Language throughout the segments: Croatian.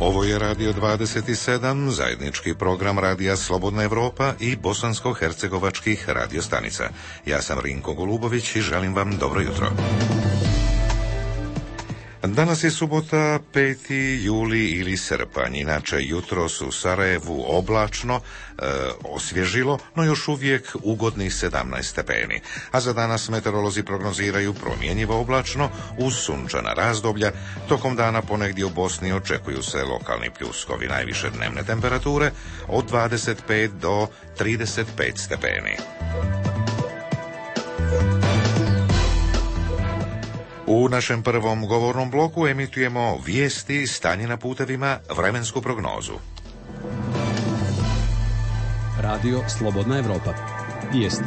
Ovo je Radio 27, zajednički program Radija Slobodna Evropa i bosansko-hercegovačkih radiostanica. Ja sam Rinko Golubović i želim vam dobro jutro. Danas je subota, 5. juli ili srpanj. Inače, jutros u Sarajevu oblačno, osvježilo, no još uvijek ugodnih 17 stepeni. A za danas meteorolozi prognoziraju promjenjivo oblačno uz sunčana razdoblja. Tokom dana ponegdje u Bosni očekuju se lokalni pljuskovi, najviše dnevne temperature od 25 do 35 stepeni. U našem prvom govornom bloku emitujemo vijesti, stanje na putevima, vremensku prognozu. Radio Slobodna Evropa. Vijesti.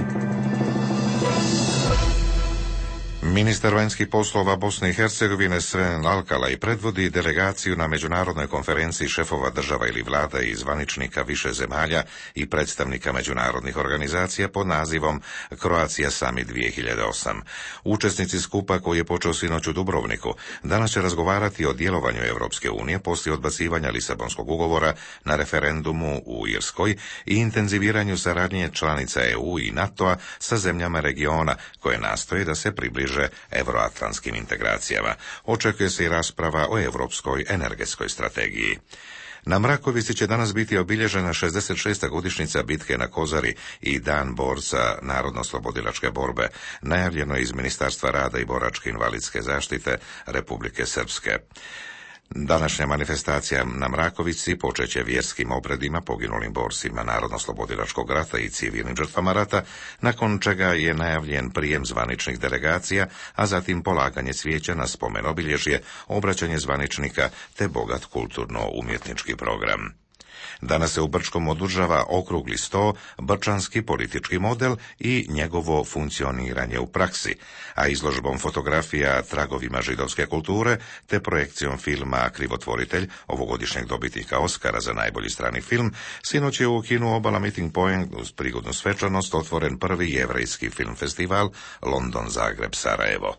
Ministar vanjskih poslova Bosne i Hercegovine Sven Alkalaj predvodi delegaciju na međunarodnoj konferenciji šefova država ili vlada i zvaničnika više zemalja i predstavnika međunarodnih organizacija pod nazivom Croatia Summit 2008. Učesnici skupa, koji je počeo sinoć u Dubrovniku, danas će razgovarati o djelovanju Europske unije poslije odbacivanja Lisabonskog ugovora na referendumu u Irskoj i intenziviranju saradnje članica EU i NATO-a sa zemljama regiona koje nastoje da se približe euroatlantskim integracijama. Očekuje se i rasprava o europskoj energetskoj strategiji. Na Mrakovici će danas biti obilježena 66. godišnjica bitke na Kozari i Dan borca Narodno-slobodilačke borbe, najavljeno iz Ministarstva rada i boračke invalidske zaštite Republike Srpske. Današnja manifestacija na Mrakovici počeće vjerskim obredima poginulim borcima Narodno-slobodilačkog rata i civilnim žrtvama rata, nakon čega je najavljen prijem zvaničnih delegacija, a zatim polaganje cvijeća na spomen obilježje, obraćanje zvaničnika te bogat kulturno-umjetnički program. Danas se u Brčkom održava okrugli sto, brčanski politički model i njegovo funkcioniranje u praksi, a izložbom fotografija tragovima židovske kulture te projekcijom filma Krivotvoritelj, ovogodišnjeg dobitnika Oskara za najbolji strani film, sinoć je u kinu Obala Meeting Point uz prigodnu svečanost otvoren prvi jevrejski film festival London, Zagreb, Sarajevo.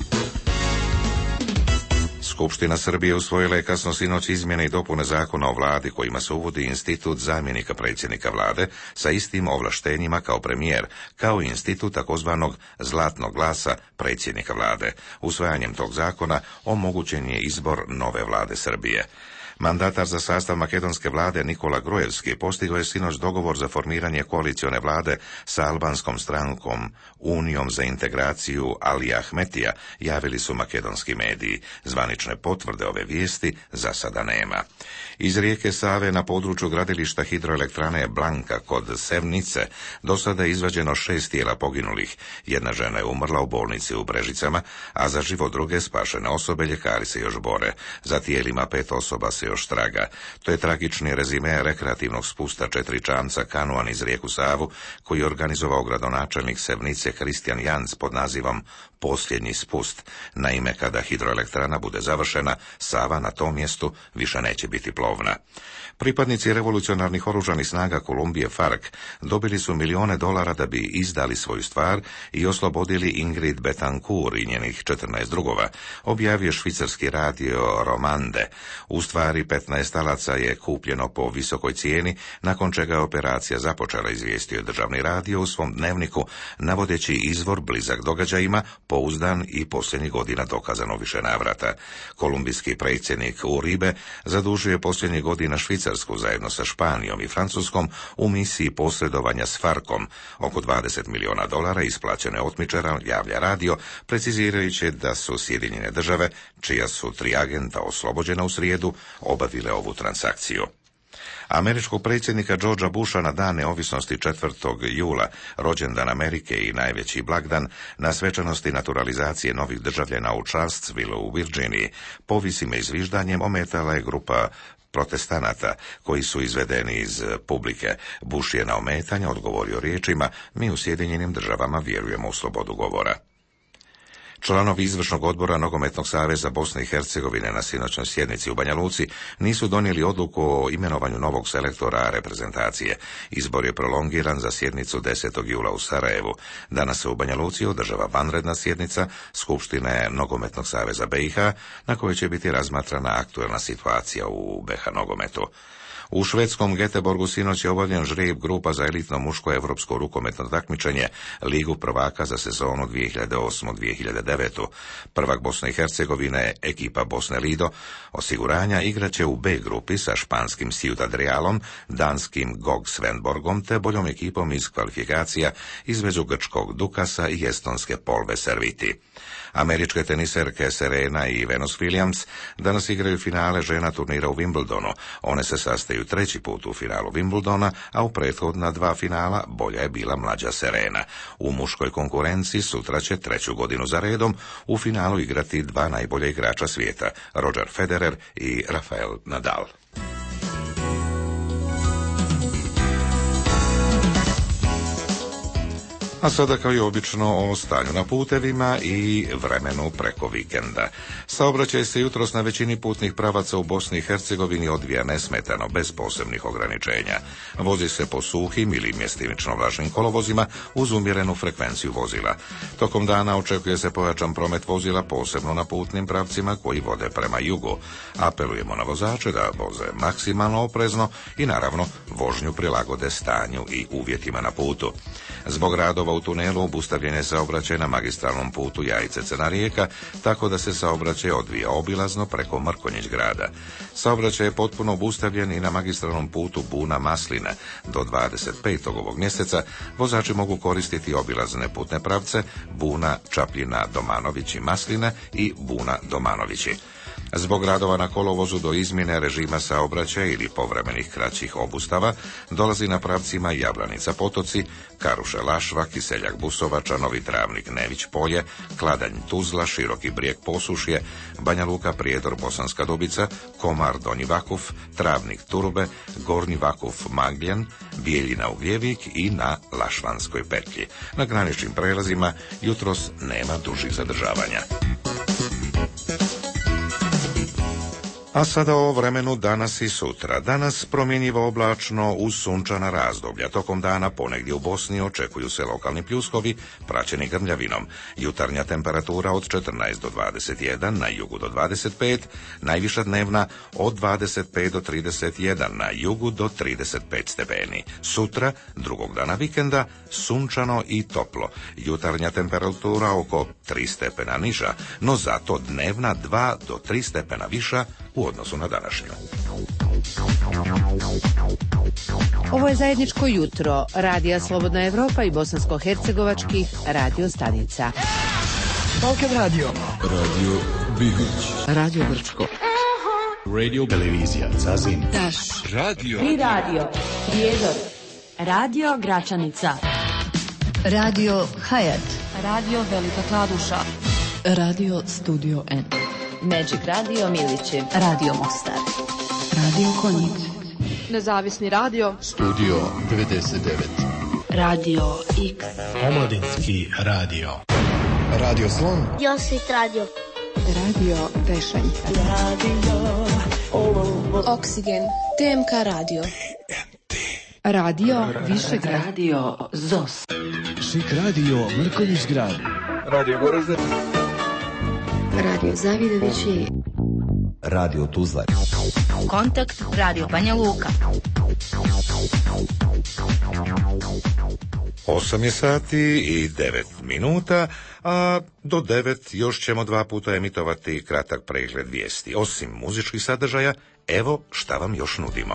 Skupština Srbije usvojila je kasno sinoć izmjene i dopune zakona o vladi kojima se uvodi institut zamjenika predsjednika vlade sa istim ovlaštenjima kao premijer, kao i institut takozvanog zlatnog glasa predsjednika vlade. Usvajanjem tog zakona omogućen je izbor nove vlade Srbije. Mandatar za sastav makedonske vlade Nikola Grojevski postigao je sinoć dogovor za formiranje koalicione vlade sa albanskom strankom Unijom za integraciju Alija Ahmetija, javili su makedonski mediji. Zvanične potvrde ove vijesti za sada nema. Iz rijeke Save na području gradilišta hidroelektrane Blanka kod Sevnice do sada je izvađeno 6 tijela poginulih. Jedna žena je umrla u bolnici u Brežicama, a za život druge spašene osobe ljekari se još bore. Za tijelima 5 osoba se još traga. To je tragični rezime rekreativnog spusta 4 čamca kanuan iz rijeku Savu, koji je organizovao gradonačelnik Sevnice Kristijan Janc pod nazivom Posljednji spust. Naime, kada hidroelektrana bude završena, Sava na tom mjestu više neće biti plovna. Pripadnici revolucionarnih oružanih snaga Kolumbije FARC dobili su milijone dolara da bi izdali svoju stvar i oslobodili Ingrid Betancourt i njenih 14 drugova, objavio švicarski radio Romande. U stvari 15 talaca je kupljeno po visokoj cijeni, nakon čega je operacija započela, izvijestio državni radio u svom dnevniku, navodeći izvor blizak događajima, pouzdan i posljednjih godina dokazano više navrata. Kolumbijski predsjednik Uribe zadužio je posljednjih godina Švicarsku zajedno sa Španijom i Francuskom u misiji posredovanja s FARC-om. Oko 20 milijuna dolara isplaćene otmičara, javlja radio, precizirajući da su Sjedinjene države, čija su 3 agenta oslobođena u srijedu, obavile ovu transakciju. Američkog predsjednika Georgea Busha na dan neovisnosti 4. jula, rođendan Amerike i najveći blagdan, na svečanosti naturalizacije novih državljana u Charlottesville u Virginiji, povisim i zviždanjem ometala je grupa protestanata koji su izvedeni iz publike. Bush je na ometanje odgovorio riječima: mi u Sjedinjenim državama vjerujemo u slobodu govora. Članovi izvršnog odbora Nogometnog saveza Bosne i Hercegovine na sinoćnoj sjednici u Banja Luci nisu donijeli odluku o imenovanju novog selektora reprezentacije. Izbor je prolongiran za sjednicu 10. jula u Sarajevu. Danas se u Banja Luci održava vanredna sjednica Skupštine Nogometnog saveza BiH, na kojoj će biti razmatrana aktuelna situacija u BiH nogometu. U švedskom Göteborgu sinoć je obavljen žrijeb grupa za elitno muško evropsko rukometno takmičenje Ligu prvaka za sezonu 2008-2009. Prvak Bosne i Hercegovine, ekipa Bosne Lido osiguranja igraće u B grupi sa španskim Ciudad Realom, danskim GOG Svenborgom te boljom ekipom iz kvalifikacija između grčkog Dukasa i estonske Polve Serviti. Američke teniserke Serena i Venus Williams danas igraju finale žena turnira u Wimbledonu. One se sastaju treći put u finalu Wimbledona, a u prethodna dva finala bolja je bila mlađa Serena. U muškoj konkurenciji sutra će treću godinu za redom u finalu igrati dva najbolja igrača svijeta, Roger Federer i Rafael Nadal. A sada kao i obično o stanju na putevima i vremenu preko vikenda. Saobraćaj se jutros na većini putnih pravaca u Bosni i Hercegovini odvija nesmetano, bez posebnih ograničenja. Vozi se po suhim ili mjestimično vlažnim kolovozima uz umjerenu frekvenciju vozila. Tokom dana očekuje se pojačan promet vozila, posebno na putnim pravcima koji vode prema jugu. Apelujemo na vozače da voze maksimalno oprezno i naravno vožnju prilagode stanju i uvjetima na putu. Zbog radova u tunelu obustavljen je saobraćaj na magistralnom putu Jajce-Crna Rijeka, tako da se saobraćaj odvija obilazno preko Mrkonjić grada. Saobraćaj je potpuno obustavljen i na magistralnom putu Buna-Maslina. Do 25. ovog mjeseca vozači mogu koristiti obilazne putne pravce Buna, Čapljina, Domanovići, Maslina i Buna, Domanovići. Zbog radova na kolovozu do izmjene režima saobraćaja ili povremenih kraćih obustava dolazi na pravcima Jablanica Potoci, Karuše Lašva, Kiseljak Busovača, Novi Travnik Nević Polje, Kladanj Tuzla, Široki Brijeg Posušje, Banja Luka Prijedor Bosanska Dubica, Komar Donji Vakuf, Travnik Turube, Gornji Vakuf Magljen, Bijeljina Ugljevik i na Lašvanskoj petlji. Na graničnim prelazima jutros nema dužih zadržavanja. A sada o vremenu danas i sutra. Danas promjenjivo oblačno uz sunčana razdoblja. Tokom dana ponegdje u Bosni očekuju se lokalni pljuskovi praćeni grmljavinom. Jutarnja temperatura od 14 do 21, na jugu do 25, najviša dnevna od 25 do 31, na jugu do 35 stepeni. Sutra, drugog dana vikenda, sunčano i toplo. Jutarnja temperatura oko 3 stepena niža, no zato dnevna 2 do 3 stepena viša u odnosu na današnju. Ovo je zajedničko jutro Radija Slobodna Evropa i bosansko-hercegovačkih radio stanica. Balkan radio. Radio Bihoć. Radio Grčko. Radio Televizija Zazin. Taš. Radio. I radio Prijedor. Radio Gračanica. Radio Hayat. Radio Velika Kladuša. Radio Studio N. Magic Radio Milići. Radio Mostar. Radio Konjic. Nezavisni radio. Studio 99. Radio X. Omladinski radio. Radio Slon. Josit radio. Radio Tešanj. Oksigen. TMK radio. Radio Višegrad. Radio ZOS. Šik radio Mrkonjić grad. Radio Goražde. Radio Zavidovići. Radio Tuzla. Kontakt Radio Banja Luka. 8 je sati i 9 minuta, a do 9 još ćemo 2 puta emitovati kratak pregled vijesti. Osim muzičkih sadržaja, evo šta vam još nudimo.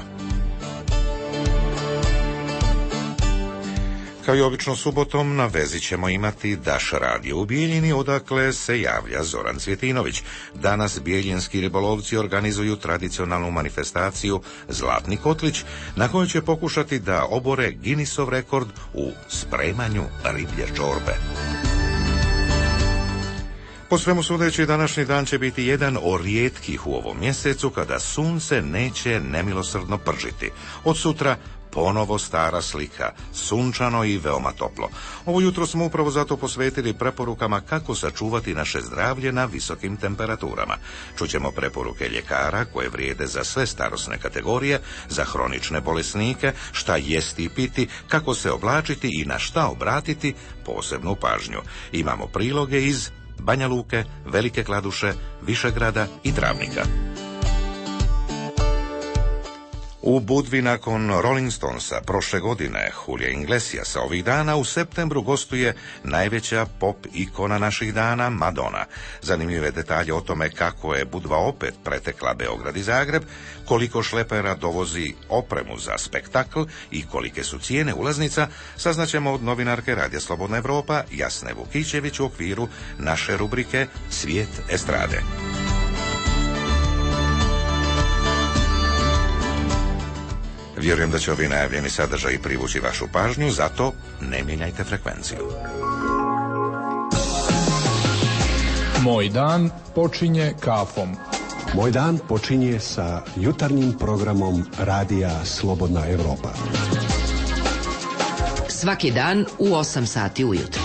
Kao i obično subotom, na vezi ćemo imati Daš radio u Bijeljini, odakle se javlja Zoran Cvjetinović. Danas bijeljinski ribolovci organizuju tradicionalnu manifestaciju Zlatni kotlić, na kojoj će pokušati da obore Guinnessov rekord u spremanju riblje čorbe. Po svemu sudeći, današnji dan će biti jedan od rijetkih u ovom mjesecu kada sunce neće nemilosrdno pržiti. Od sutra ponovo stara slika, sunčano i veoma toplo. Ovo jutro smo upravo zato posvetili preporukama kako sačuvati naše zdravlje na visokim temperaturama. Čućemo preporuke ljekara koje vrijede za sve starosne kategorije, za hronične bolesnike, šta jesti i piti, kako se oblačiti i na šta obratiti posebnu pažnju. Imamo priloge iz Banja Luke, Velike Kladuše, Višegrada i Travnika. U Budvi nakon Rolling Stonesa prošle godine Julija Iglesiasa ovih dana u septembru gostuje najveća pop ikona naših dana Madonna. Zanimljive detalje o tome kako je Budva opet pretekla Beograd i Zagreb, koliko šlepera dovozi opremu za spektakl i kolike su cijene ulaznica, saznaćemo od novinarke Radija Slobodna Evropa Jasne Vukićević u okviru naše rubrike Svijet estrade. Vjerujem da će ovi najavljeni sadržaji privući vašu pažnju, zato ne mijenjajte frekvenciju. Moj dan počinje kafom. Moj dan počinje sa jutarnjim programom Radija Slobodna Evropa. Svaki dan u 8 sati ujutro.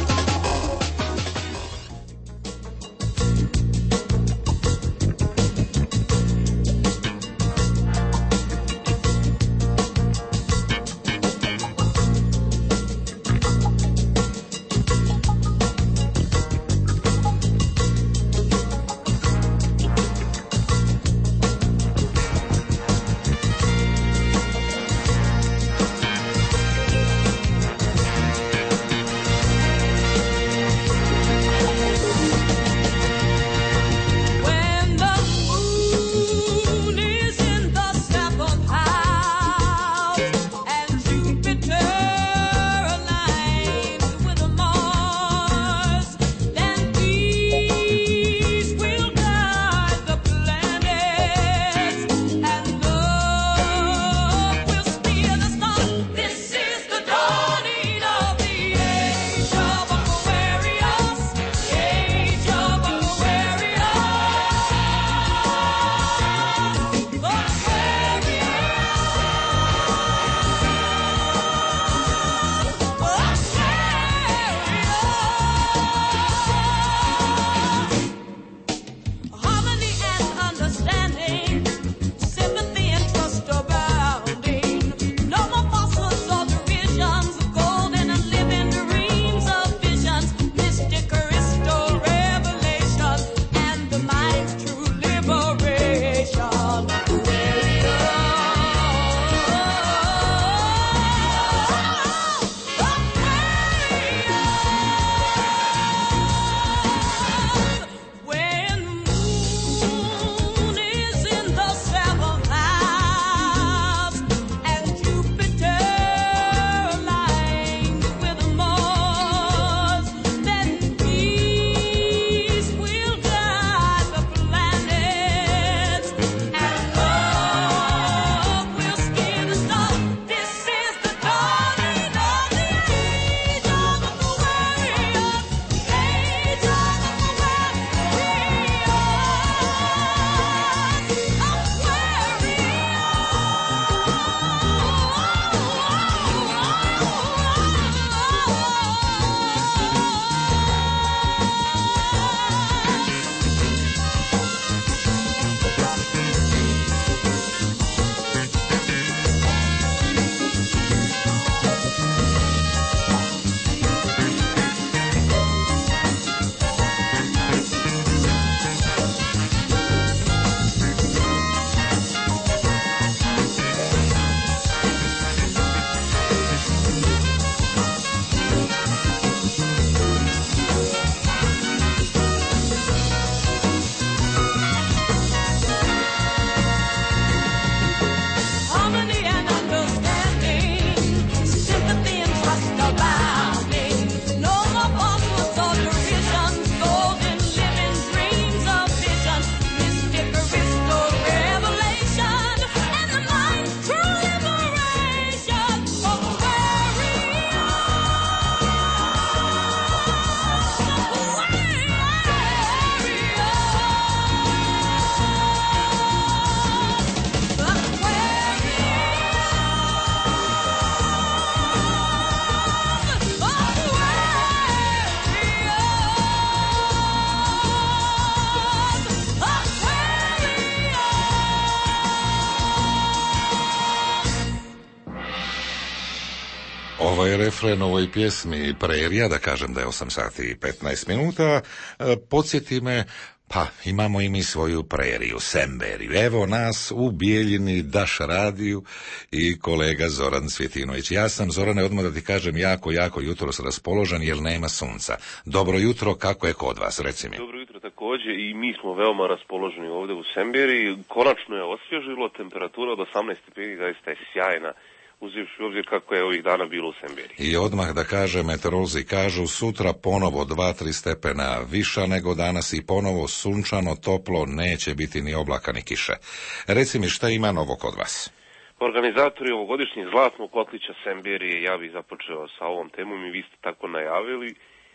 Ovo je refren ovoj pjesmi Prerija, da kažem da je 8 sati i 15 minuta. Podsjeti me, pa imamo i mi svoju preriju, Semberiju. Evo nas u Bijeljini, Daš radiju i kolega Zoran Cvjetinović. Ja sam, Zorane, odmah da ti kažem, jako jutros raspoložen jer nema sunca. Dobro jutro, kako je kod vas, reci mi? Dobro jutro također i mi smo veoma raspoloženi ovdje u Semberiji. Konačno je osvježilo, temperatura od 18 stepeni zaista je sjajna, uzivši u obzir kako je ovih dana bilo u Semberiji. I odmah da kažem, meteorolozi kažu sutra ponovo 2-3 stepena viša nego danas i ponovo sunčano, toplo, neće biti ni oblaka ni kiše. Reci mi, šta ima novo kod vas? Organizatori ovogodišnjeg Zlatnog kotlića Semberije, ja bih započeo sa ovom temom i vi ste tako najavili.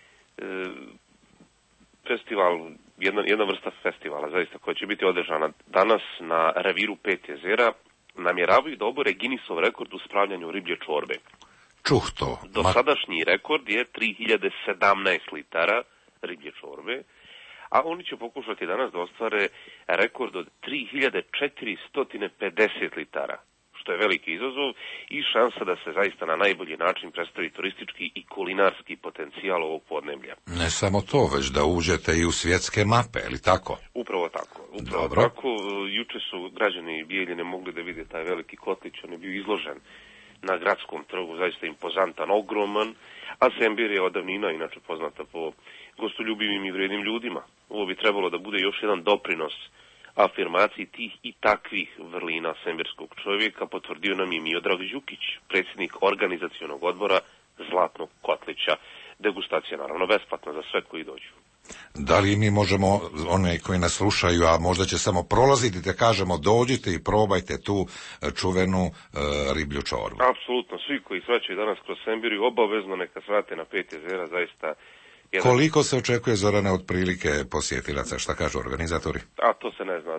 Festival, jedna vrsta festivala zaista koja će biti održana danas na reviru Pet jezera, namjeravaju da obore Guinnessov rekord u spravljanju riblje čorbe. Čuh to. Dosadašnji rekord je 3017 litara riblje čorbe, a oni će pokušati danas da ostvare rekord od 3450 litara, što je veliki izazov i šansa da se zaista na najbolji način predstavi turistički i kulinarski potencijal ovog podneblja. Ne samo to, već da uđete i u svjetske mape, ili tako? Upravo tako. Tako. Juče su građani Bijeljine mogli da vide taj veliki kotlić, on je bio izložen na gradskom trgu, zaista impozantan, ogroman, a Semberija je od davnina inače poznata po gostoljubivim i vrednim ljudima. Ovo bi trebalo da bude još jedan doprinos afirmaciji tih i takvih vrlina semberskog čovjeka, potvrdio nam je Miodrag Đukić, predsjednik organizacionog odbora Zlatnog kotlića. Degustacija naravno besplatna za sve koji dođu. Da li mi možemo, one koji nas slušaju, a možda će samo prolaziti, da kažemo dođite i probajte tu čuvenu riblju čorbu? Apsolutno, svi koji svaćaju danas kroz Semberiju obavezno neka svrate na Pet jezera, zaista. Koliko se očekuje, Zorane, otprilike posjetilaca, šta kažu organizatori? A to se ne zna,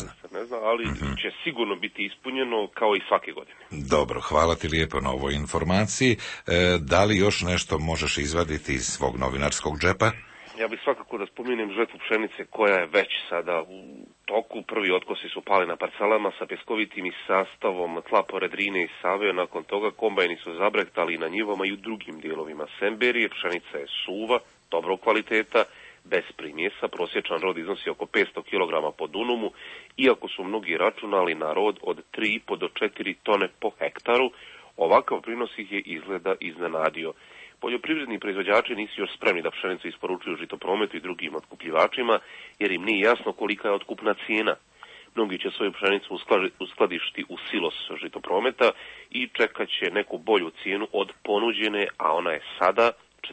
ali će sigurno biti ispunjeno kao i svake godine. Dobro, hvala ti lijepo na ovoj informaciji. Da li još nešto možeš izvaditi iz svog novinarskog džepa? Ja bih svakako da spomenem žetvu pšenice koja je već sada u toku. Prvi otkosi su pali na parcelama sa pjeskovitim i sastavom tla pored Rine i Save. Nakon toga kombajni su zabrektali na njivama i u drugim dijelovima Semberije. Pšenica je suva, dobrog kvaliteta, bez primjesa. Prosječan rod iznosi oko 500 kg po dunumu, iako su mnogi računali na rod od 3,5 do 4 tone po hektaru. Ovakav prinos ih je izgleda iznenadio. Poljoprivredni proizvođači nisu još spremni da pšenicu isporučuju Žitoprometu i drugim otkupljivačima, jer im nije jasno kolika je otkupna cijena. Mnogi će svoju pšenicu uskladišti u silos Žitoprometa i čekat će neku bolju cijenu od ponuđene, a ona je sada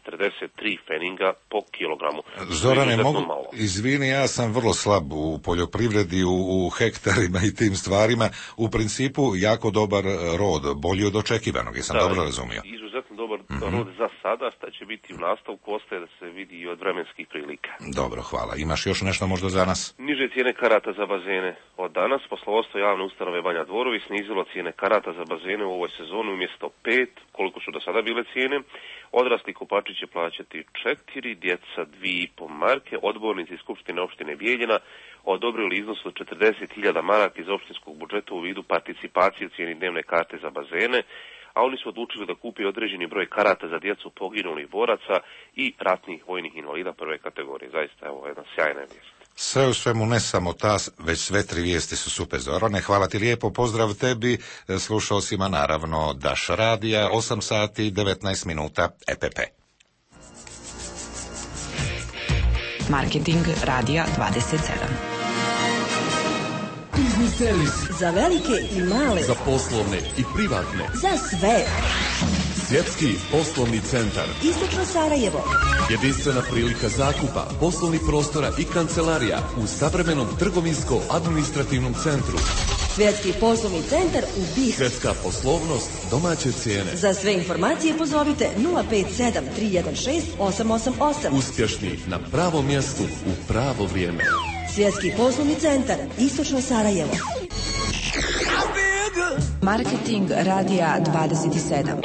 43 feninga po kilogramu. Zorane, izvini, ja sam vrlo slab u poljoprivredi, u hektarima i tim stvarima. U principu jako dobar rod, bolji od očekivanog, jesam dobro razumio? Izuzetno dobar rod za sada, šta će biti u nastavku, ostaje da se vidi i od vremenskih prilika. Dobro, hvala. Imaš još nešto možda za nas? Niže cijene karata za bazene. Od danas poslovodstvo javne ustanove Banja Dvorovi snizilo cijene karata za bazene u ovoj sezoni umjesto 5, koliko su do sada bile cijene. Odrasli kupači će plaćati 4, djeca 2,5 marke. Odbornici Skupštine opštine Bijeljina odobrili iznos od 40.000 maraka iz opštinskog budžeta u vidu participacije u cijeni dnevne karte za bazene, a oni su odlučili da kupi određeni broj karata za djecu poginulih boraca i ratnih vojnih invalida prve kategorije. Zaista je ovo jedna sjajna vijest. Sve u svemu, ne samo ta, već sve tri vijesti su super, Zorane. Hvala ti lijepo, pozdrav tebi, slušao si naravno Daš radija, 8 sati 19 minuta, EPP. Marketing radija 27. Biznis servis. Za velike i male. Za poslovne i privatne. Za sve. Svjetski poslovni centar. Istočno Sarajevo. Jedinstvena prilika zakupa poslovnih prostora i kancelarija u savremenom trgovinsko-administrativnom centru. Svjetski poslovni centar u BiH. Svjetska poslovnost, domaće cijene. Za sve informacije pozovite 057 316 888. Uspješni na pravom mjestu u pravo vrijeme. Svjetski poslovni centar, Istočno Sarajevo. Marketing radija 27.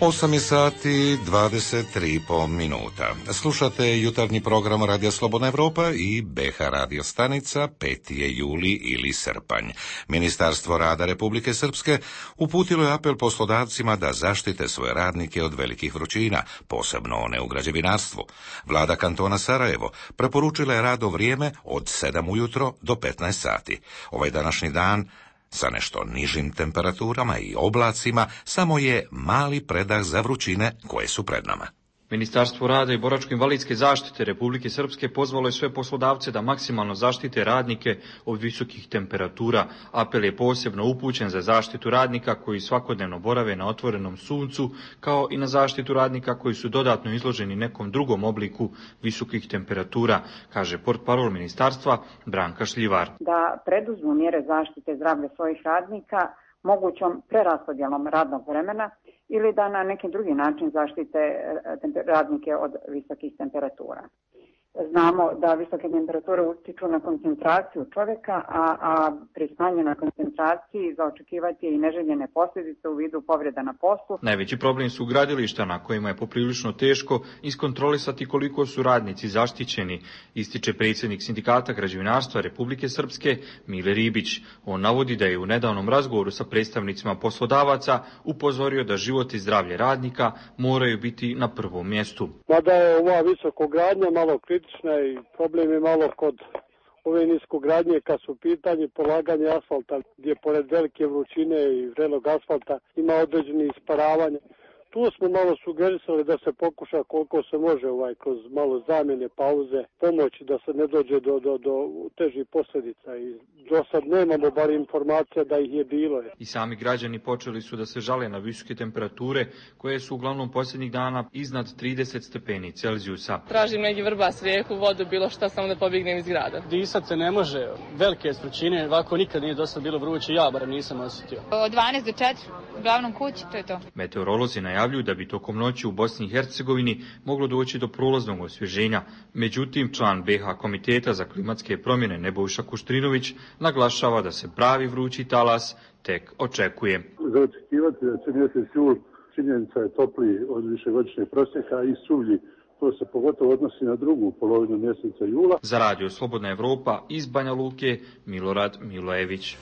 8 sati 23,5 minuta. Slušate jutarnji program Radija Slobodna Evropa i BH radio stanica, 5. je juli ili srpanj. Ministarstvo rada Republike Srpske uputilo je apel poslodavcima da zaštite svoje radnike od velikih vrućina, posebno one u građevinarstvu. Vlada kantona Sarajevo preporučila je radno vrijeme od 7 ujutro do 15 sati. Ovaj današnji dan sa nešto nižim temperaturama i oblacima samo je mali predah za vrućine koje su pred nama. Ministarstvo rada i boračko-invalidske zaštite Republike Srpske pozvalo je sve poslodavce da maksimalno zaštite radnike od visokih temperatura. Apel je posebno upućen za zaštitu radnika koji svakodnevno borave na otvorenom suncu, kao i na zaštitu radnika koji su dodatno izloženi nekom drugom obliku visokih temperatura, kaže portparol ministarstva Branka Šljivar. Da preduzmu mjere zaštite zdravlja svojih radnika mogućom preraspodjelom radnog vremena ili da na neki drugi način zaštite radnike od visokih temperatura. Znamo da visoke temperature utiču na koncentraciju čovjeka, a pri smanjenoj koncentraciji za očekivati je i neželjene posljedice u vidu povreda na poslu. Najveći problem su gradilišta na kojima je poprilično teško iskontrolisati koliko su radnici zaštićeni, ističe predsjednik Sindikata građevinarstva Republike Srpske Mile Ribić. On navodi da je u nedavnom razgovoru sa predstavnicima poslodavaca upozorio da život i zdravlje radnika moraju biti na prvom mjestu. Mada je ova visokogradnja malo kritična i problem je malo kod ove niskogradnje kad su pitanje polaganje asfalta, gdje pored velike vrućine i vrelog asfalta ima određeni isparavanje. Tu smo malo sugerisali da se pokuša koliko se može kroz malo zamjene, pauze, pomoći da se ne dođe do težih posljedica. I do sad nemamo bar informacija da ih je bilo. I sami građani počeli su da se žale na visoke temperature koje su uglavnom posljednjih dana iznad 30 stepeni Celzijusa. Tražim neki vrbas, rijeku, vodu, bilo šta, samo da pobjegnem iz grada. Disat se ne može, velike vrućine, ovako nikad nije dosad bilo vruće, ja barem nisam osjetio. Od 12 do 4, uglavnom kući, to je to. Meteorolozi najavljuju da bi tokom noći u Bosni i Hercegovini moglo doći do prolaznog osvježenja. Međutim, član BH Komiteta za klimatske promjene Nebojša Kuštrinović naglašava da se pravi vrući talas tek očekuje. Za očekivati da će mjesec jul, činjenica je topliji od višegodišnjeg prosjeka i suvlji. To se pogotovo odnosi na drugu polovinu mjeseca jula. Za Radio Slobodna Evropa iz Banja Luke, Milorad Milojević.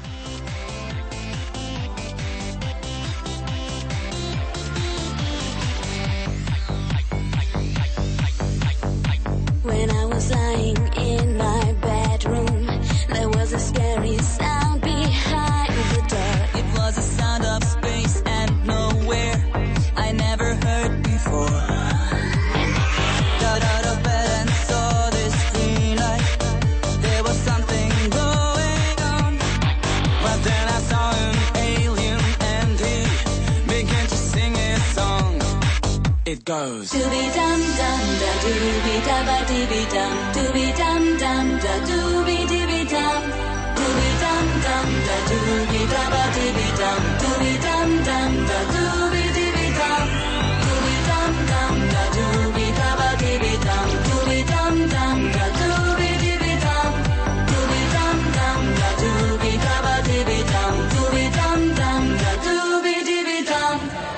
When I was lying in my bedroom, there was a scary sound behind the door. It was a sound of space and nowhere I never heard before. Got out of bed and saw this green light. There was something going on. But then I saw an alien and he began to sing a song. It goes dooby dum dum da dooby da ba dooby dum dooby dum dum da dooby dooby dum dooby dum dum da dooby da ba dooby dum dooby dum dum da dooby dooby dum dooby dum dum da dooby da ba dooby dum dooby dum dum da dooby dooby dum dooby dum dum da dooby da ba dooby dum dooby dum dum da dooby dooby dum.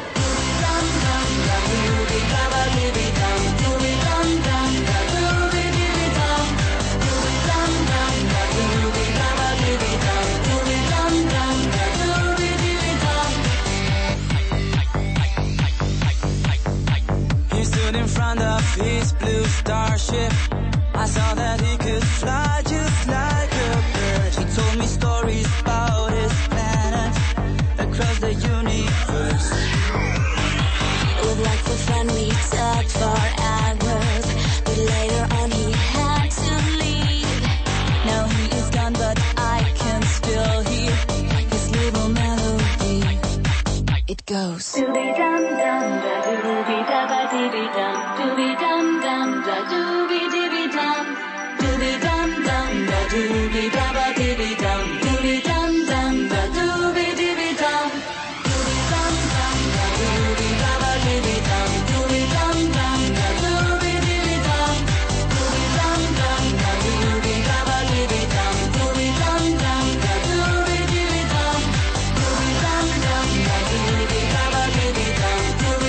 In front of his blue starship, I saw that he could fly just like a bird. He told me stories about his planet across the universe. With like for fun we talked for hours, but later on he had to leave. Now he is gone, but I can still hear his little melody. It goes dooby dum dum da dooby da ba dooby dum dooby dum dum da dooby dooby dum dooby dum dum da dooby da ba dooby dum dooby dum dum da dooby dooby dum dooby dum dum da dooby da ba dooby dum dooby dum dum da dooby dooby dum dooby dum dum da dooby da ba dooby dum dooby dum dum da dooby dooby dum dooby dum dum da dooby da ba dooby dum dooby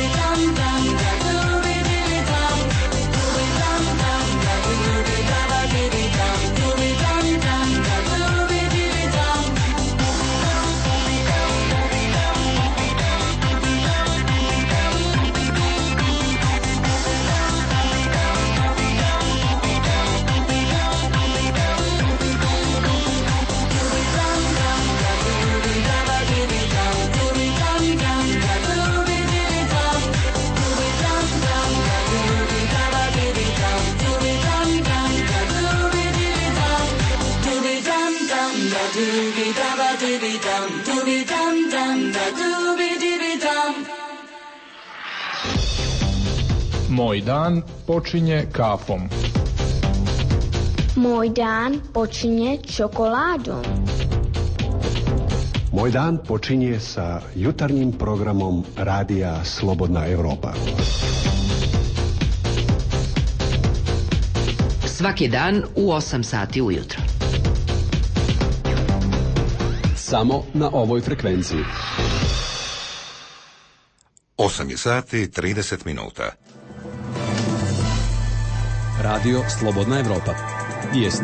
Moj dan počinje kafom. Moj dan počinje čokoladom. Moj dan počinje sa jutarnjim programom Radija Slobodna Evropa. Svaki dan u 8 sati ujutro. Samo na ovoj frekvenciji. 8 sati 30 minuta. Radio Slobodna Evropa. Vijesti.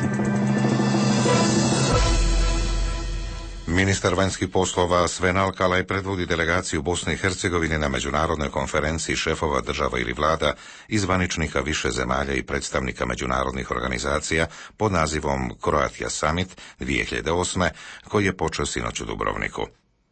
Ministar vanjskih poslova Sven Alkalaj predvodi delegaciju Bosne i Hercegovine na međunarodnoj konferenciji šefova država ili vlada i zvaničnika više zemalja i predstavnika međunarodnih organizacija pod nazivom Croatia Summit 2008. koji je počeo sinoć u Dubrovniku.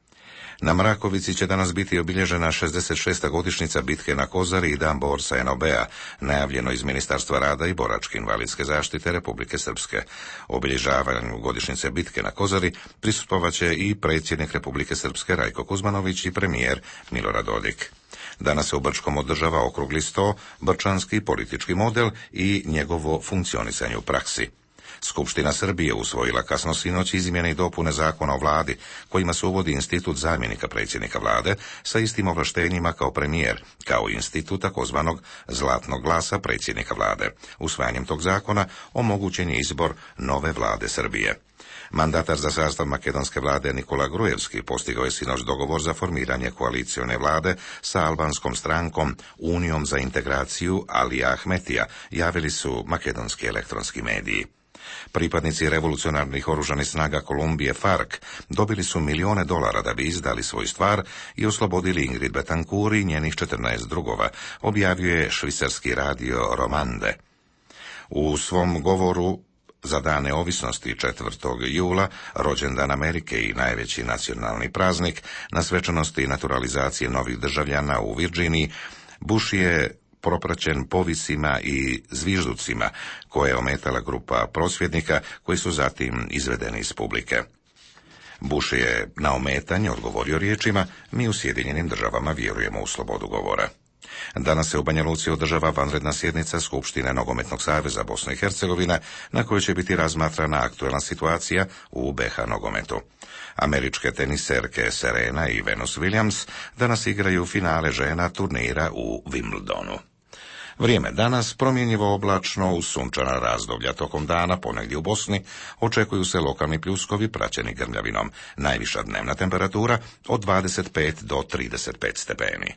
Na Mrakovici će danas biti obilježena 66. godišnjica bitke na Kozari i dan borca NOB-a, najavljeno iz Ministarstva rada i boračke invalidske zaštite Republike Srpske. Obilježavanju godišnjice bitke na Kozari prisustvovaće i predsjednik Republike Srpske Rajko Kuzmanović i premijer Milorad Dodik. Danas se u Brčkom održava okrugli sto, brčanski politički model i njegovo funkcionisanje u praksi. Skupština Srbije usvojila kasno sinoć izmjene i dopune zakona o vladi, kojima se uvodi institut zamjenika predsjednika vlade sa istim ovlaštenjima kao premijer, kao i institut takozvanog zlatnog glasa predsjednika vlade. Usvajanjem tog zakona omogućen je izbor nove vlade Srbije. Mandatar za sastav makedonske vlade Nikola Grujevski postigao je sinoć dogovor za formiranje koalicione vlade sa albanskom strankom Unijom za integraciju Alija Ahmetija, javili su makedonski elektronski mediji. Pripadnici revolucionarnih oružanih snaga Kolumbije FARC dobili su milijone dolara da bi izdali svoj stvar i oslobodili Ingrid Betancourt i njenih 14 drugova, objavio je švicarski radio Romande. U svom govoru za dan neovisnosti 4. jula, rođendan Amerike i najveći nacionalni praznik, na svečanosti naturalizacije novih državljana u Virginiji, Bush je propraćen povisima i zvižducima koje je ometala grupa prosvjednika koji su zatim izvedeni iz publike. Bush je na ometanje odgovorio riječima: mi u Sjedinjenim državama vjerujemo u slobodu govora. Danas se u Banja Luci održava vanredna sjednica Skupštine Nogometnog saveza Bosne i Hercegovine, na kojoj će biti razmatrana aktuelna situacija u BH nogometu. Američke teniserke Serena i Venus Williams danas igraju finale žena turnira u Wimbledonu. Vrijeme danas promjenjivo oblačno uz sunčana razdoblja. Tokom dana ponegdje u Bosni očekuju se lokalni pljuskovi praćeni grmljavinom. Najviša dnevna temperatura od 25 do 35 stepeni.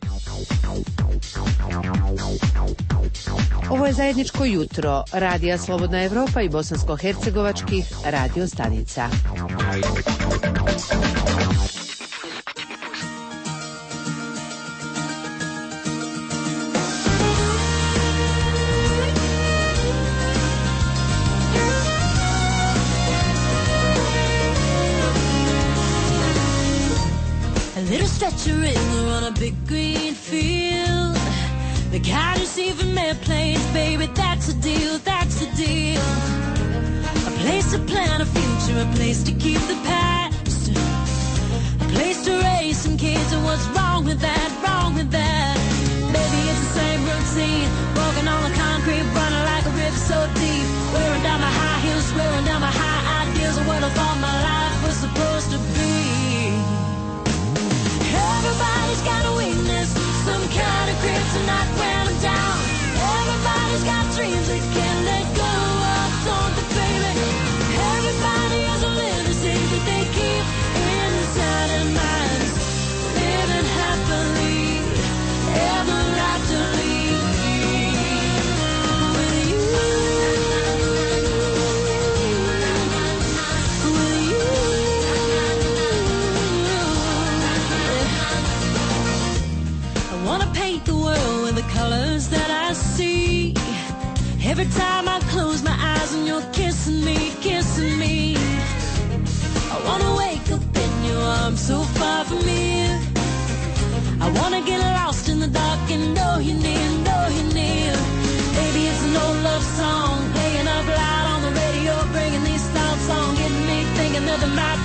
Ovo je zajedničko jutro Radija Slobodna Evropa i bosansko-hercegovačkih radio stanica. Little stretch of river on a big green field. The kind you see from airplanes, baby, that's a deal, that's a deal. A place to plan a future, a place to keep the past. A place to raise some kids, and what's wrong with that, wrong with that? Baby, it's the same routine, walking on the concrete, running like a river so deep. Wearing down my high heels, swearing down my high ideals of what I thought my life was supposed to be. Everybody's got a weakness, some kind of kryptonite when I'm down. Everybody's got dreams they can't let go of, don't they, baby? Everybody has a little secret they keep inside their minds. Living happily, ever afterly. With you, with you. I wanna paint the world with the colors that I see. Every time I close my eyes and you're kissing me, kissing me. I wanna wake up in your arms so far from me. I wanna get lost in the dark and know you're near, know you're near. Baby, it's an old love song playing up loud on the radio, bringing these thoughts on, getting me thinking that there might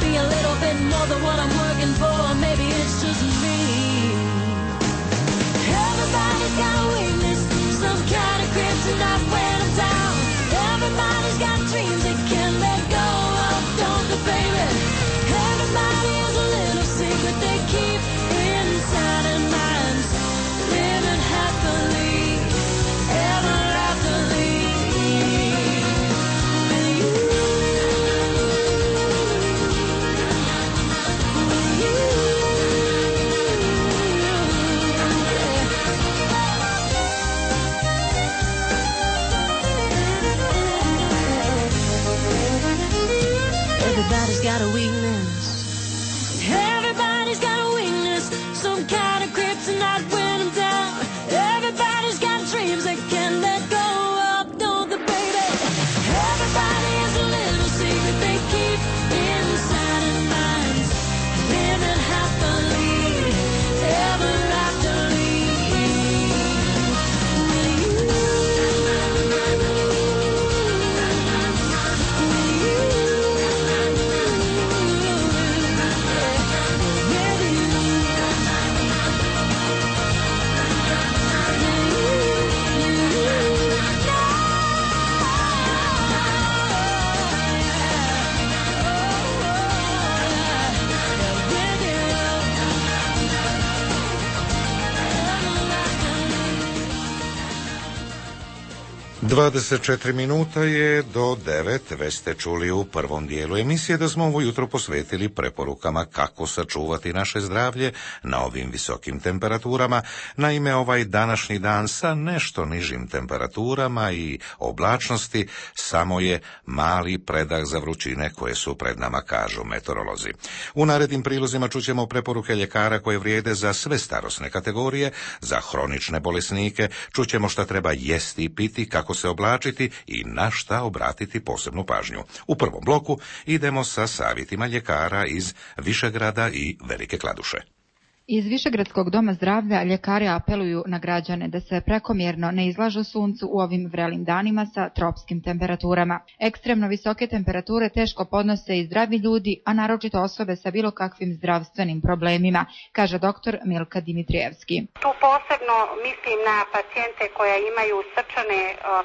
24 minuta je do 9, već ste čuli u prvom dijelu emisije da smo ovo jutro posvetili preporukama kako sačuvati naše zdravlje na ovim visokim temperaturama. Naime, ovaj današnji dan sa nešto nižim temperaturama i oblačnosti samo je mali predah za vrućine koje su pred nama, kažu meteorolozi. U narednim prilozima čućemo preporuke ljekara koje vrijede za sve starosne kategorije, za hronične bolesnike, čućemo šta treba jesti i piti, kako se oblačiti i na šta obratiti posebnu pažnju. U prvom bloku idemo sa savjetima ljekara iz Višegrada i Velike Kladuše. Iz Višegradskog doma zdravlja ljekari apeluju na građane da se prekomjerno ne izlažu suncu u ovim vrelim danima sa tropskim temperaturama. Ekstremno visoke temperature teško podnose i zdravi ljudi, a naročito osobe sa bilo kakvim zdravstvenim problemima, kaže dr. Milka Dimitrijevski. Tu posebno mislim na pacijente koja imaju srčane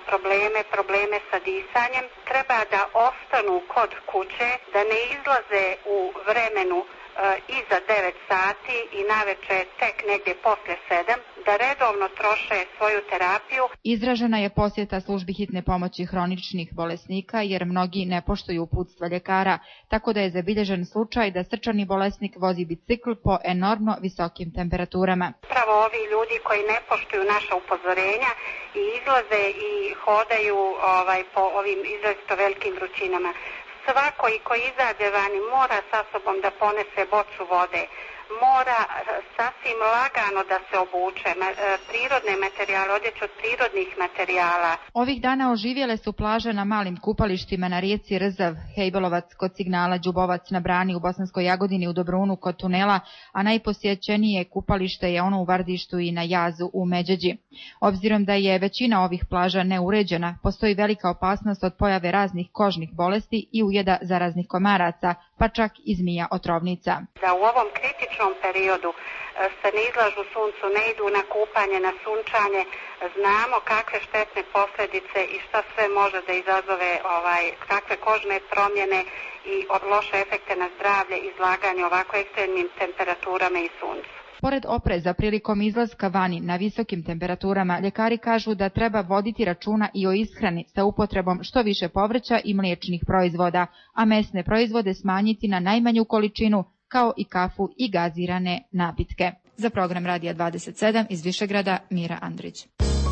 probleme sa disanjem. Treba da ostanu kod kuće, da ne izlaze u vremenu iza 9 sati i naveče tek negdje poslije 7, da redovno troše svoju terapiju. Izražena je posjeta službi hitne pomoći hroničnih bolesnika jer mnogi ne poštuju uputstva ljekara, tako da je zabilježen slučaj da srčani bolesnik vozi bicikl po enormno visokim temperaturama. Pravo ovi ljudi koji ne poštuju naša upozorenja i izlaze i hodaju po ovim izrazito velikim vrućinama. Svako i koji izađe vani mora sa sobom da ponese bocu vode, mora sasvim lagano da se obuče, prirodne materijale, odjeću od prirodnih materijala. Ovih dana oživjele su plaže na malim kupalištima na rijeci Rzav, Hejbelovac kod Signala, Đubovac na Brani u Bosanskoj Jagodini, u Dobrunu kod tunela, a najposjećenije kupalište je ono u Vardištu i na Jazu u Međeđi. Obzirom da je većina ovih plaža neuređena, postoji velika opasnost od pojave raznih kožnih bolesti i ujeda zaraznih komaraca, pa čak i zmija otrovnica. Da u ovom kritičnom periodu se ne izlažu suncu, ne idu na kupanje, na sunčanje, znamo kakve štetne posljedice i šta sve može da izazove kakve kožne promjene i loše efekte na zdravlje izlaganje ovako ekstremnim temperaturama i suncu. Pored opreza prilikom izlaska vani na visokim temperaturama, ljekari kažu da treba voditi računa i o ishrani sa upotrebom što više povrća i mliječnih proizvoda, a mesne proizvode smanjiti na najmanju količinu, kao i kafu i gazirane napitke. Za program Radija 27 iz Višegrada, Mira Andrić.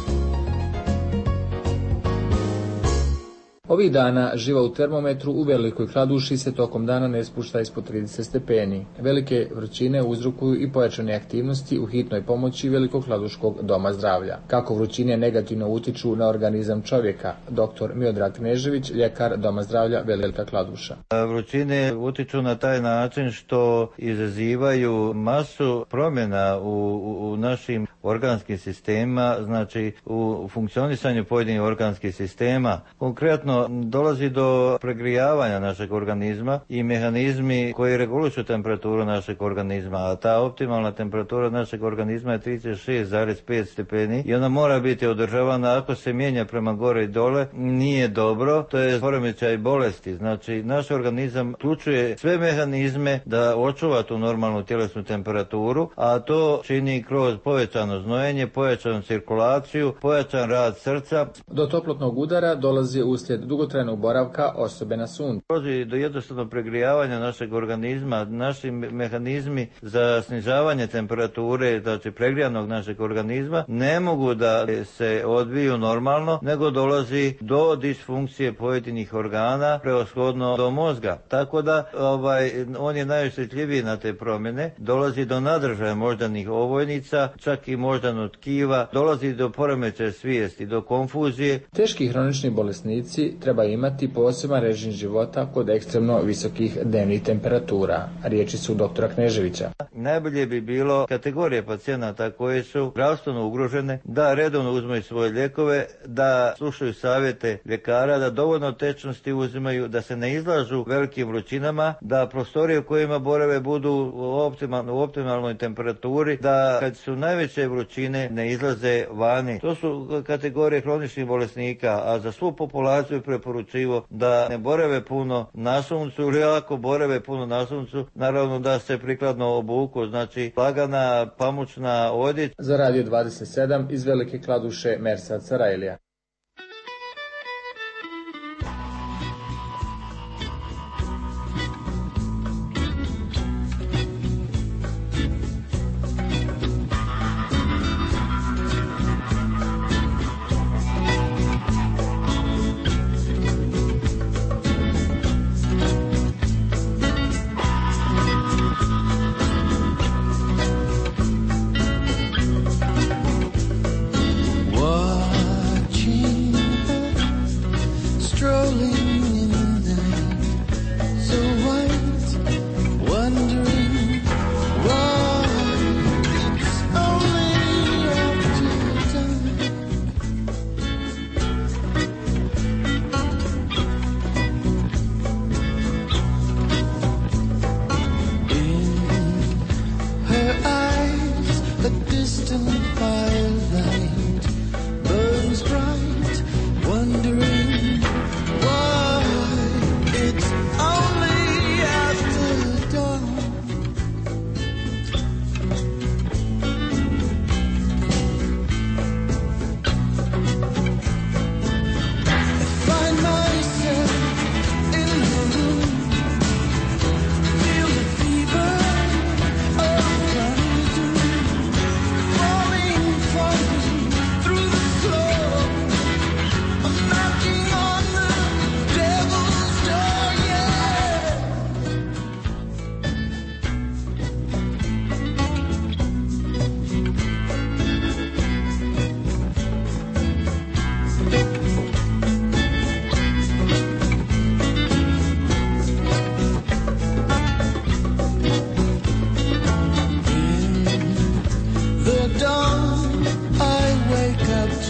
Ovih dana živa u termometru u Velikoj Kladuši se tokom dana ne spušta ispod 30 stepeni. Velike vrućine uzrokuju i pojačane aktivnosti u hitnoj pomoći Velikog Kladuškog doma zdravlja. Kako vrućine negativno utiču na organizam čovjeka, dr. Miodrag Knežević, ljekar doma zdravlja Velika Kladuša. Vrućine utiču na taj način što izazivaju masu promjena u našim organskim sistemima, znači u funkcionisanju pojedinih organskih sistema. Konkretno dolazi do pregrijavanja našeg organizma i mehanizmi koji regulišu temperaturu našeg organizma, a ta optimalna temperatura našeg organizma je 36,5 stepeni i ona mora biti održavana. Ako se mijenja prema gore i dole, nije dobro, to je poremećaj bolesti. Znači, naš organizam uključuje sve mehanizme da očuva tu normalnu tjelesnu temperaturu, a to čini kroz povećano znojenje, pojačanu cirkulaciju, pojačan rad srca. Do toplotnog udara dolazi uslijed dugotrajnog boravka osobe na suncu. Dođe do jednostavnog pregrijavanja našeg organizma, naši mehanizmi za snižavanje temperature, znači pregrijanog našeg organizma, ne mogu da se odviju normalno, nego dolazi do disfunkcije pojedinih organa, prevashodno do mozga. Tako da on je najosjetljiviji na te promjene, dolazi do nadržaja moždanih ovojnica, čak i moždanog tkiva, dolazi do poremećaja svijesti, do konfuzije. Teški hronični bolesnici treba imati poseban režim života kod ekstremno visokih dnevnih temperatura. Riječi su doktora Kneževića. Najbolje bi bilo kategorije pacijenata koje su zdravstveno ugrožene da redovno uzmaju svoje lijekove, da slušaju savjete ljekara, da dovoljno tečnosti uzimaju, da se ne izlažu velikim vrućinama, da prostorije u kojima borave budu u optimalnoj temperaturi, da kad su najveće vrućine ne izlaze vani. To su kategorije hroničnih bolesnika, a za svu populaciju preporučivo da ne borave puno na suncu ili ako borave puno na suncu, naravno da se prikladno obuku, znači lagana pamučna odjeća. Za Radio 27 iz Velike Kladuše, Mersad Sarajlija.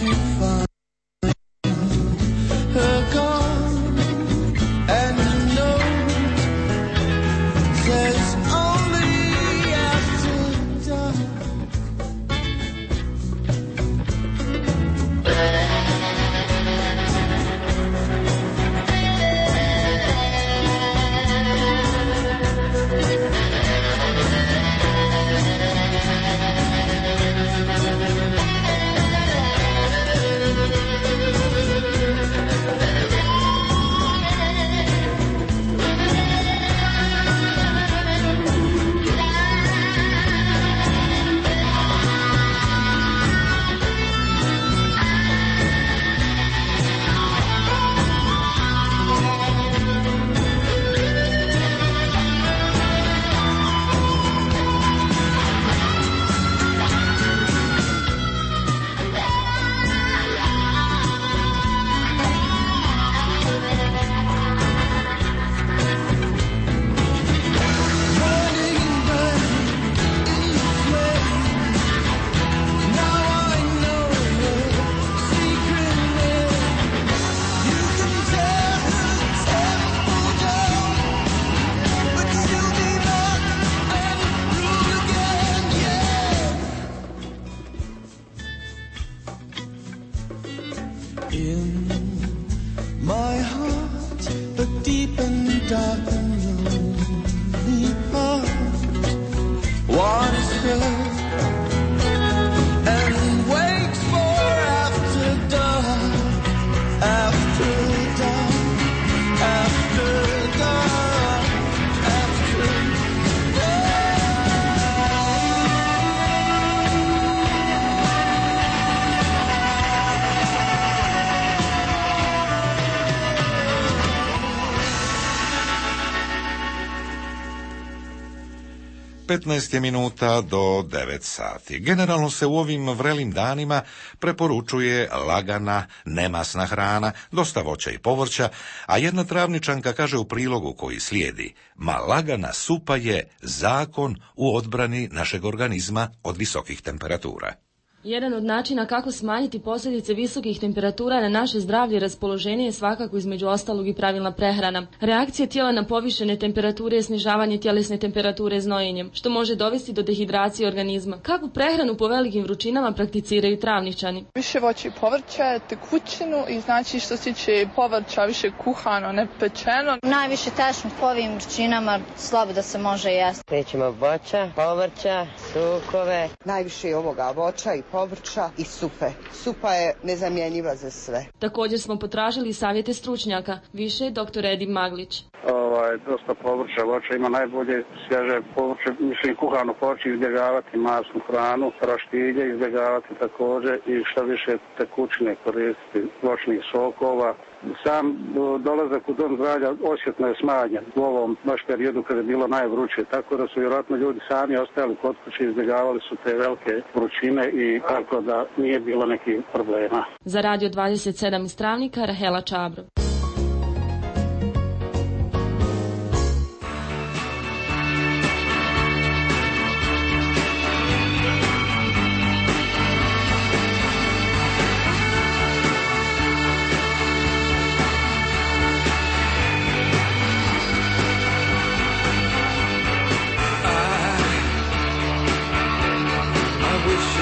...15 minuta do 9 sati. Generalno se u ovim vrelim danima preporučuje lagana, nemasna hrana, dosta voća i povrća, a jedna travničanka kaže u prilogu koji slijedi: ma lagana supa je zakon u odbrani našeg organizma od visokih temperatura. Jedan od načina kako smanjiti posljedice visokih temperatura na naše zdravlje i raspoloženje je svakako između ostalog i pravilna prehrana. Reakcija tijela na povišene temperature je snižavanje tjelesne temperature znojenjem, što može dovesti do dehidracije organizma. Kakvu prehranu po velikim vrućinama prakticiraju travničani? Više voća i povrća, tekućinu i znači što se tiče povrća više kuhano, ne pečeno. Najviše tačno po ovim vrućinama slobodno se može jesti. Nećemo voća, povrća, sukove. Najviše ovoga voća i povrća i supe. Supa je nezamjenjiva za sve. Također smo potražili savjete stručnjaka, više dr. Edim Maglić. Dosta povrća, voća ima najbolje svježe povrće, mislim kuhano povrće, izbjegavati masnu hranu, roštilje izbjegavati također i što više tekućine koristiti, voćnih sokova. Sam dolazak u dom zdravlja osjetno je smanjen u ovom baš periodu kada je bilo najvruće, tako da su vjerojatno ljudi sami ostajali kod kuće, izbjegavali su te velike vrućine i tako da nije bilo nekih problema. Za Radio 27 iz Travnika, Rahela Čabro.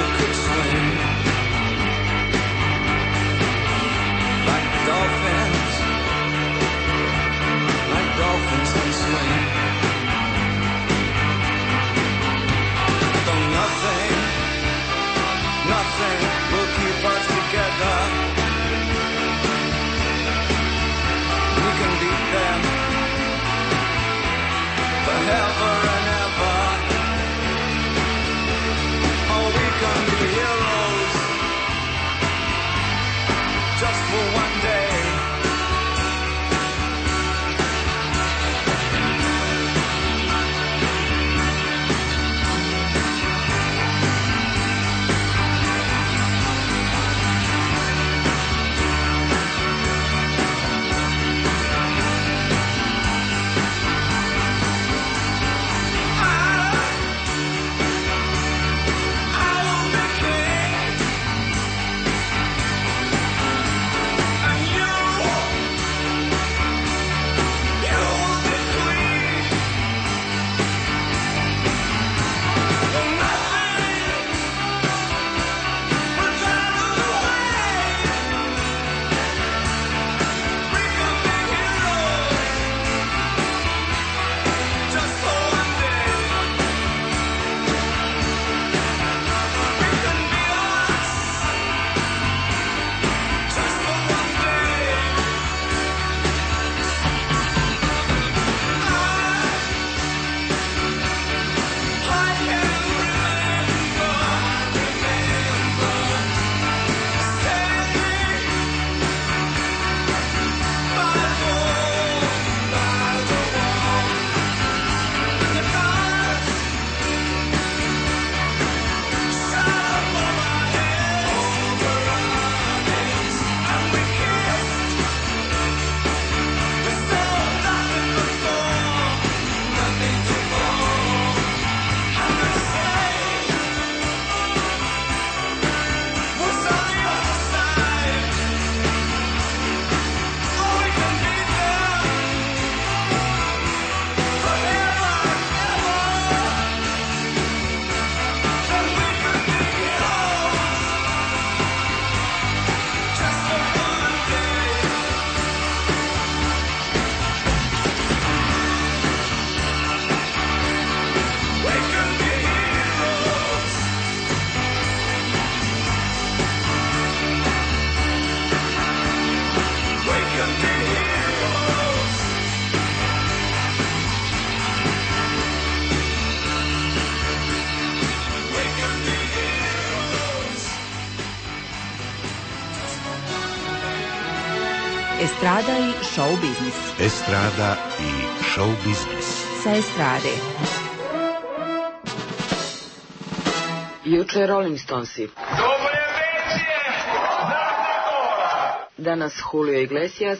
Dolphins Estrada i show biznis. Estrada i show biznis. Sa estrade. Juče Rolling Stonesi. Danas Julio Iglesias.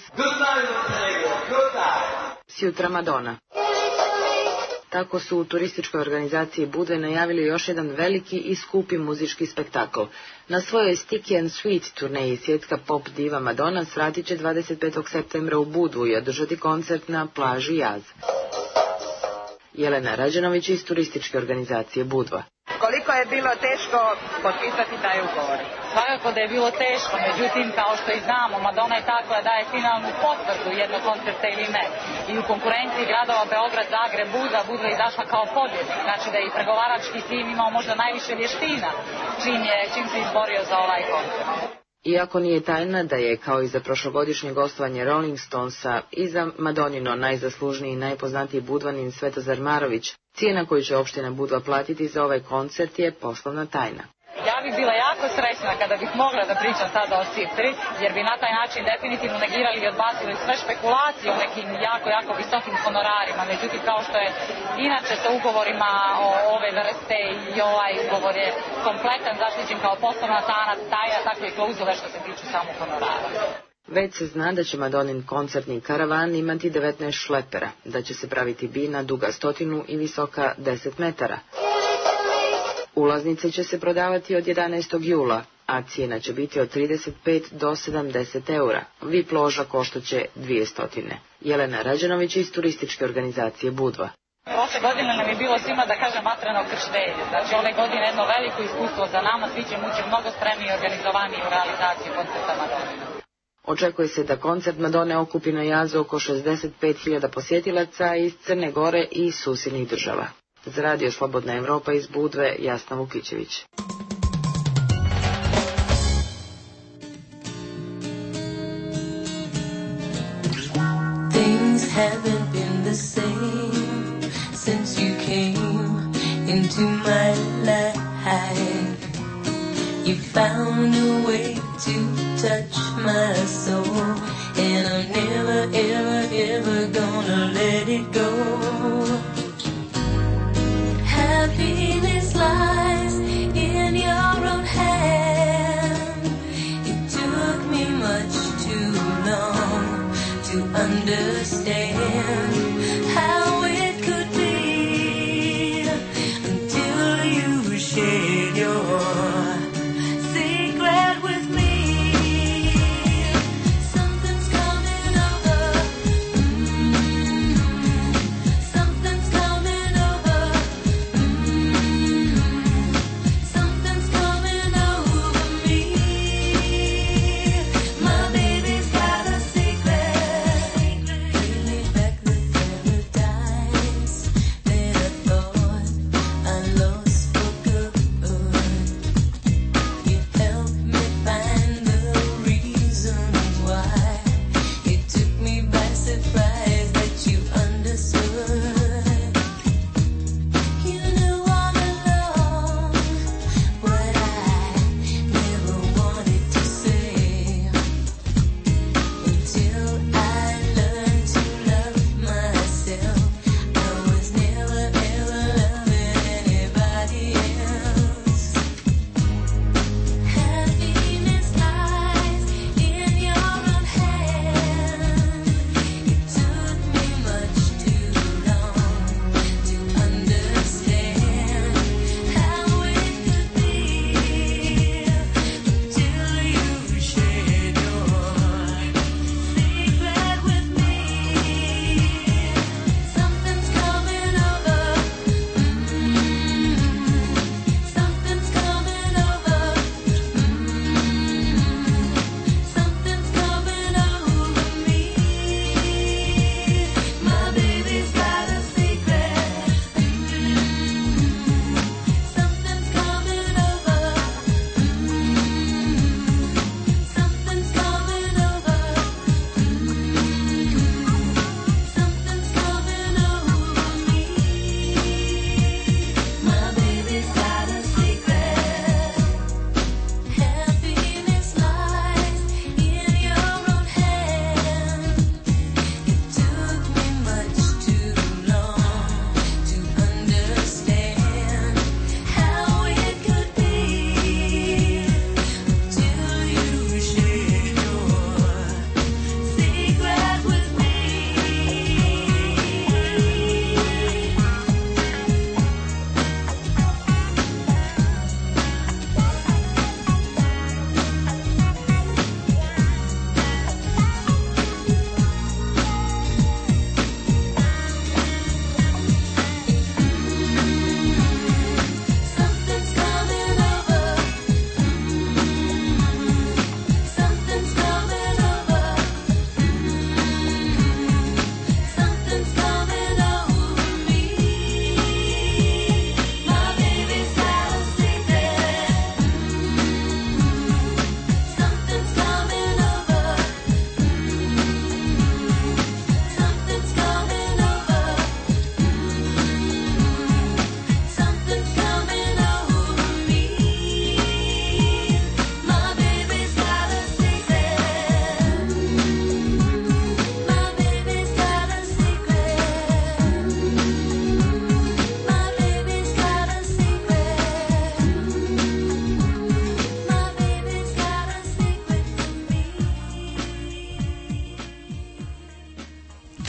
Sjutra Madonna. Tako su u turističkoj organizaciji Budve najavili još jedan veliki i skupi muzički spektakl. Na svojoj Sticky and Sweet turneji svjetska pop diva Madonna svratit će 25. septembra u Budvu i održati koncert na plaži Jaz. Jelena Rađenović iz turističke organizacije Budva. Koliko je bilo teško potpisati taj ugovor? Svakako da je bilo teško, međutim, kao što i znamo, Madonna je ta koja daje finalnu potvrdu jednog koncerta ili ne. I u konkurenciji gradova Beograd, Zagreb, Budva je izašla kao pobjednik. Znači da je i pregovarački tim imao možda najviše vještina čim se izborio za ovaj koncert. Iako nije tajna da je, kao i za prošlogodišnje gostovanje Rolling Stonesa, i za Madonino najzaslužniji i najpoznatiji budvanin Svetozar Marović, cijena koju će opština Budva platiti za ovaj koncert je poslovna tajna. Ja bih bila jako srećna kada bih mogla da pričam sada o cifri, jer bi na taj način definitivno negirali i odbacili sve špekulacije o nekim jako visokim honorarima. Međutim, kao što je inače sa ugovorima ove vrste i ovaj ugovor je kompletan, zaštićen kao poslovna tajna, takve klauzule što se tiču samo honorara. Već se zna da će Madonin koncertni karavan imati 19 šlepera, da će se praviti bina duga 100 i visoka 10 metara. Ulaznice će se prodavati od 11. jula, a cijena će biti od 35 do 70 eura. VIP loža koštaće 200. Jelena Rađenović iz turističke organizacije Budva. Prošle godine nam je bilo svima, da kažem, vatreno krštenje. Znači ove godine jedno veliko iskustvo za nama, svi ćemo ući mnogo spremni i organizovani u realizaciji koncerta Madone. Očekuje se da koncert Madone okupi na Jazu oko 65.000 posjetilaca iz Crne Gore i susjednih država. Za Radio Slobodna Evropa iz Budve, Jasna Vukićević. Things haven't been the same since you came into my life. You found a way to touch my soul, and I'm never, ever, ever gonna let it go. Happiness lies in your own hand. It took me much too long to understand how it could be until you shared your secret with me. Something's coming over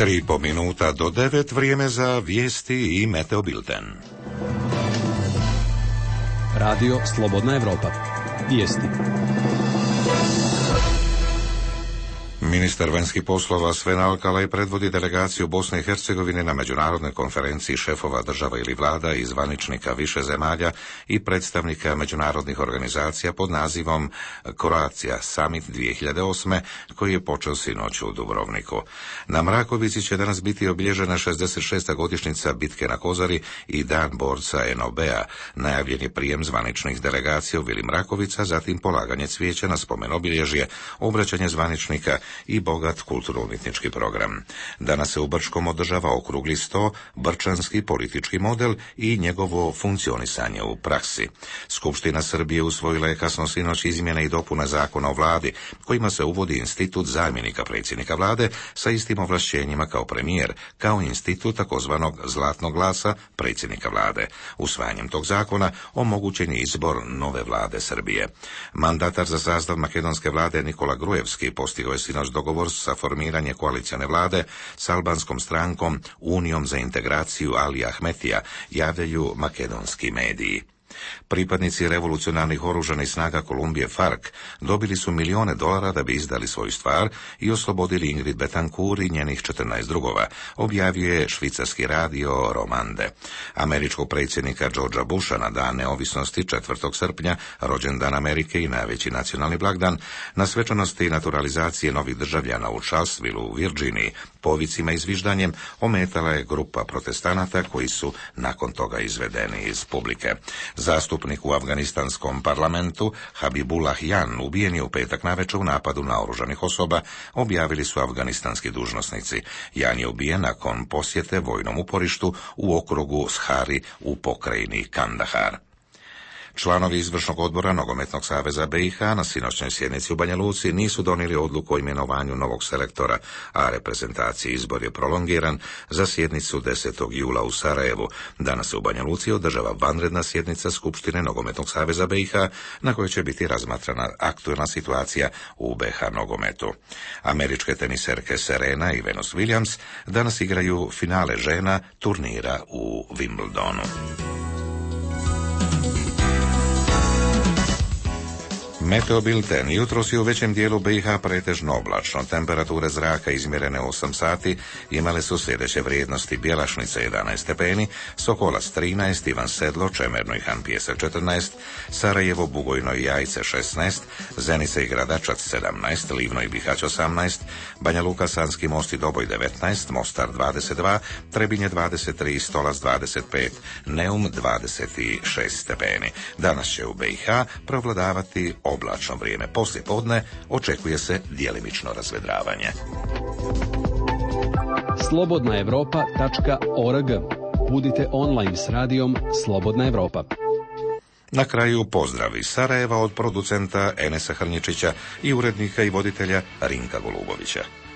3,5 minuta do 9, vrijeme za vijesti i meteobilten. Radio Slobodna Evropa. Vijesti. Ministar vanjskih poslova Sven Alkalaj predvodi delegaciju Bosne i Hercegovine na međunarodnoj konferenciji šefova država ili vlada i zvaničnika više zemalja i predstavnika međunarodnih organizacija pod nazivom Croatia Summit 2008. koji je počeo sinoć u Dubrovniku. Na Mrakovici će danas biti obilježena 66. godišnjica bitke na Kozari i dan borca NOB-a. Najavljen je prijem zvaničnih delegacija u Vili Mrakovica, zatim polaganje cvijeća na spomen obilježje, obraćanje zvaničnika i bogat kulturno-umjetnički program. Danas se u Brčkom održava okrugli sto, brčanski politički model i njegovo funkcionisanje u praksi. Skupština Srbije usvojila je kasno sinoć izmjene i dopune zakona o vladi, kojima se uvodi institut zamjenika predsjednika vlade sa istim ovlašćenjima kao premijer, kao institut takozvanog zlatnog glasa predsjednika vlade. Usvajanjem tog zakona omogućen je izbor nove vlade Srbije. Mandatar za sastav makedonske vlade Nikola Grujevski postigao je sinoć dogovor sa formiranje koalicione vlade s albanskom strankom Unijom za integraciju Ali Ahmetija, javljaju makedonski mediji. Pripadnici revolucionarnih oružanih snaga Kolumbije FARC dobili su milijone dolara da bi izdali svoju stvar i oslobodili Ingrid Betancourt i njenih 14 drugova, objavio je švicarski radio Romande. Američkog predsjednika Georgea Busha na dan neovisnosti 4. srpnja, rođendan Amerike i najveći nacionalni blagdan, na svečanosti naturalizacije novih državljana u Charlesville u Virginiji, povicima i zviždanjem ometala je grupa protestanata koji su nakon toga izvedeni iz publike. Zastupnik u afganistanskom parlamentu Habibullah Jan ubijen je u petak navečer u napadu na oružanih osoba, objavili su afganistanski dužnosnici. Jan je ubijen nakon posjete vojnom uporištu u okrugu Shari u pokrajini Kandahar. Članovi izvršnog odbora Nogometnog saveza BiH na sinoćnoj sjednici u Banja Luci nisu donijeli odluku o imenovanju novog selektora, a reprezentaciji izbor je prolongiran za sjednicu 10. jula u Sarajevu. Danas se u Banja Luci održava vanredna sjednica Skupštine Nogometnog saveza BiH na kojoj će biti razmatrana aktualna situacija u BiH nogometu. Američke teniserke Serena i Venus Williams danas igraju finale žena turnira u Wimbledonu. Meteobilten. Jutros je u većem dijelu BiH pretežno oblačno. Temperature zraka izmjerene 8 sati imale su sljedeće vrijednosti: Bjelašnica 11 stepeni, Sokolac 13, Ivan Sedlo, Čemerno i Han Pjesak 14, Sarajevo, Bugojno i Jajce 16, Zenica i Gradačac 17, Livno i Bihać 18, Banja Luka, Sanski Most i Doboj 19, Mostar 22, Trebinje 23, Stolac 25, Neum 26 stepeni. Danas će u BiH prevladavati oblačno vrijeme. Poslije podne očekuje se djelimično razvedravanje. slobodnaevropa.org. Budite online s radijom Slobodna Evropa. Na kraju pozdrav iz Sarajeva od producenta Enesa Hrnjičića i urednika i voditelja Rinka Golubovića.